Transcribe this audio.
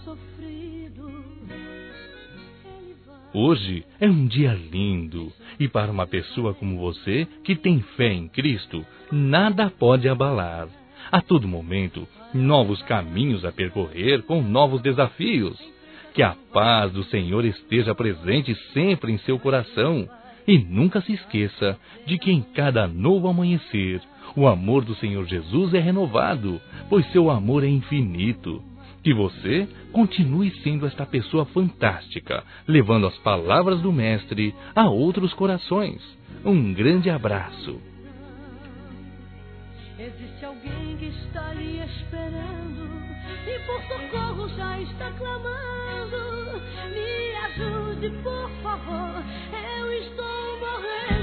sofrido, Ele vai. Hoje é um dia lindo e para uma pessoa como você, que tem fé em Cristo, nada pode abalar. A todo momento, novos caminhos a percorrer com novos desafios. Que a paz do Senhor esteja presente sempre em seu coração. E nunca se esqueça de que em cada novo amanhecer, o amor do Senhor Jesus é renovado, pois seu amor é infinito. Que você continue sendo esta pessoa fantástica, levando as palavras do Mestre a outros corações. Um grande abraço. Existe alguém que está ali esperando e por socorro já está clamando. Me ajude, por favor, eu estou morrendo.